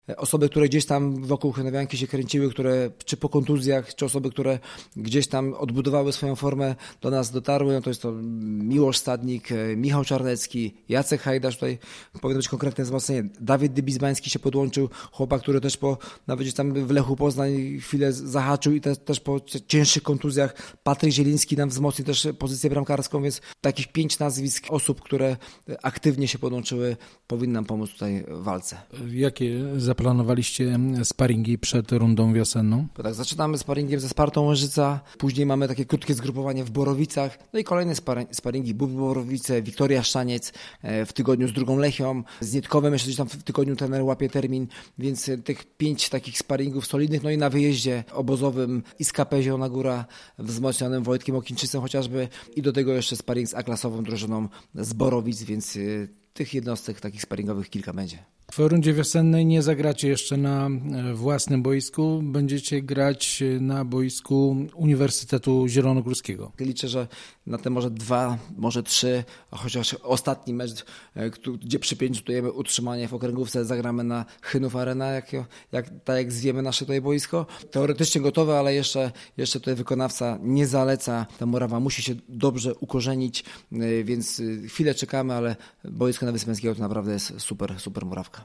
Osoby, które gdzieś tam wokół Chenowianki się kręciły, które czy po kontuzjach, czy osoby, które gdzieś tam odbudowały swoją formę, do nas dotarły, no to jest to Miłosz Stadnik, Michał Czarnecki, Jacek Hajdasz, tutaj powinno być konkretne wzmocnienie. Dawid Dybizbański się podłączył, chłopak, który też nawet gdzieś tam w Lechu Poznań chwilę zahaczył i też po cięższych kontuzjach. Patryk Zieliński nam wzmocni też pozycję bramkarską, więc takich 5 nazwisk osób, które aktywnie się podłączyły, powinny nam pomóc tutaj w walce. Jakie zaplanowaliście sparingi przed rundą wiosenną? Tak, zaczynamy sparingiem ze Spartą Łyżyca, później mamy takie krótkie zgrupowanie w Borowicach, no i kolejne sparingi Buby Borowice, Wiktoria Szczaniec, w tygodniu z Drugą Lechią, z Nietkowem jeszcze gdzieś tam w tygodniu trener łapie termin, więc tych 5 takich sparingów solidnych, no i na wyjeździe obozowym Iskapę Zielona Góra, wzmocnionym Wojtkiem Okińczycem chociażby i do tego jeszcze sparing z A-klasową drużyną z Borowic, więc tych jednostek takich sparingowych kilka będzie. W rundzie wiosennej nie zagracie jeszcze na własnym boisku, będziecie grać na boisku Uniwersytetu Zielonogórskiego. Liczę, że na te może 2, może 3, chociaż ostatni mecz, gdzie przypieczętujemy utrzymanie w okręgówce, zagramy na Chynów Arena, jak zwiemy nasze tutaj boisko. Teoretycznie gotowe, ale jeszcze tutaj wykonawca nie zaleca. Ta murawa musi się dobrze ukorzenić, więc chwilę czekamy, ale boisko na Wyspiańskiego to naprawdę jest super murawka.